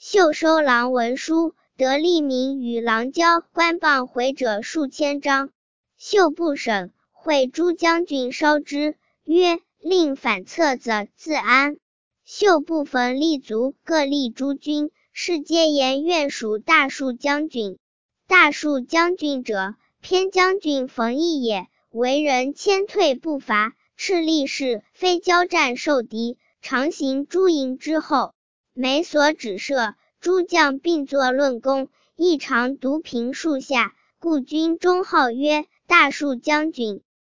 秀收郎文书，得吏民与郎交，官谤回者数千张。秀不审，会诸将军烧之，曰：令反侧则自安。秀不焚立足，各立诸军，是皆言愿属大树将军。大树将军者，偏将军冯异也，为人谦退不伐，敕立事，非交战受敌，常行诸营之后。每所指射，诸将并作论功，亦常独凭树下，故军中号曰大树将军。